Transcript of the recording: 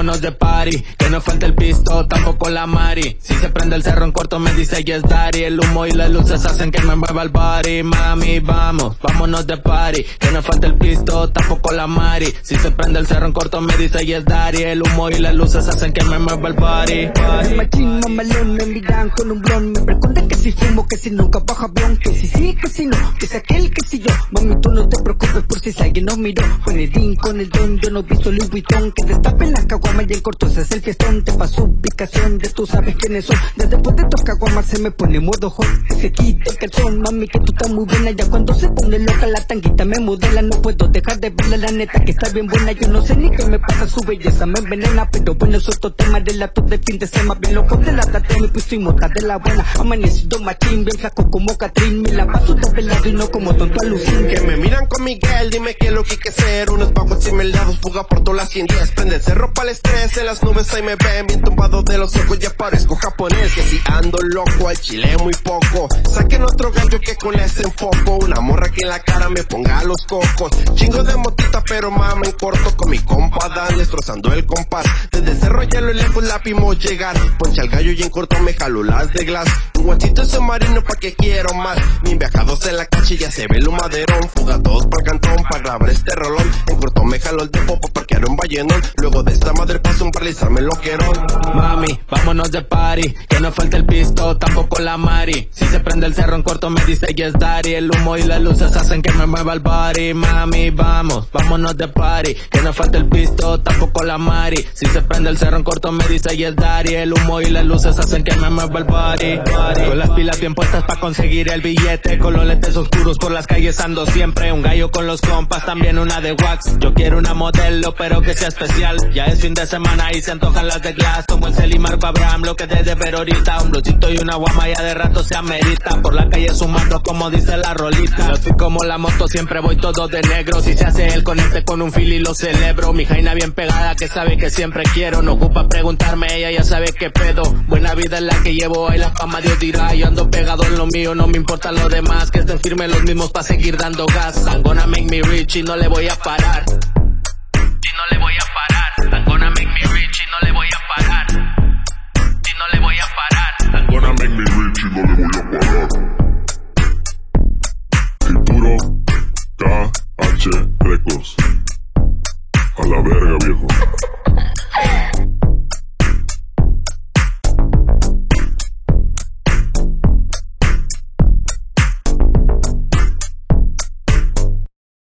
vámonos de party. Que no falta el pisto, tampoco la mari. Si se prende el cerro en corto me dice yes daddy. El humo y las luces hacen que me mueva el body. Mami, vamos, vámonos de party. Que no falta el pisto, tampoco la mari. Si se prende el cerro en corto me dice yes daddy. El humo y las luces hacen que me mueva el body. El machín mamalón me miran con un blon. Me preguntan que si fumo, que si nunca bajo avión. Que si sí, que si no, que si aquel, que si yo. Mami, tú no te preocupes por si alguien no miró. Con el din, con el don, yo no visto Louis Vuitton. Que destapen las caguamas y en corto ese es el fiestón. Te paso ubicación, ya tú sabes quiénes son. Ya después de tus caguamas se me pone modo hot. Se quita el calzón, mami, que tú estás muy buena. Ya cuando se pone loca la tanguita me modela. No puedo dejar de verla, la neta que está bien buena. Yo no sé ni qué me pasa, su belleza me envenena. Pero bueno, es otro tema, relato de fin de semana. Bien loco de la tate, me puse y mota de la buena. Amanecido machín, bien flaco como Catrín. Me la paso de pelado y no como tonto alucín. Que me miran con Miguel, dime qué es lo que hay que hacer. Unos pagos y melados, fuga por todas las 110. Prende el cerro para el estrés, en las nubes ahí me ven. Bien tumbado de los ojos, ya parezco japonés. Que si ando loco, al chile muy poco. Saquen otro gallo que con ese enfoco. Una morra que en la cara me ponga los cocos. Chingo de motita, pero mama en corto. Con mi compa Dan, destrozando el compás. Desde el cerro ya lo lejos la vimos llegar. Poncha el gallo y en corto me jalo las de glass. Un guachito submarino pa' que quiero más. Bien viajados en la calle ya se ve el maderón. Fuga todos pa'l cantón pa' grabar este rolón. En corto me jalo el depo pa' parquear un vallenón. Luego de esta madre paso un paralizarme loquerón. Mami, vámonos de party. Que no falta el pisto, tampoco la mari. Si se prende el cerro en corto me dice yes daddy. El humo y las luces hacen que me mueva el body. Mami, vamos, vámonos de party. Que no falta el pisto, tampoco la mari. Si se prende el cerro en corto me dice yes daddy. El humo y las luces hacen que me mueva el body. Con las pilas bien puestas pa' conseguir el billete. Con los lentes oscuros por las calles ando siempre. Un gallo con los compas, también una de wax. Yo quiero una modelo, pero que sea especial. Ya es fin de semana y se antojan las de glass. Tomo el cel y Marco Abraham, lo que debe ver ahorita. Un bluchito y una guama ya de rato se amerita. Por la calle sumando como dice la rolita. Yo soy como la moto, siempre voy todo de negro. Si se hace el conecte con un fili lo celebro. Mi jaina bien pegada que sabe que siempre quiero. No ocupa preguntarme, ella ya sabe qué pedo. Buena vida es la que llevo, ahí la fama Dios dirá. Yo ando pegado en lo mío, no me importa lo demás. Que estén firmes los mismos pa' seguir dando gas. I'm gonna make me rich y no le voy a parar. Y no le voy a parar. I'm gonna make me rich y no le voy a parar. Y no le voy a parar.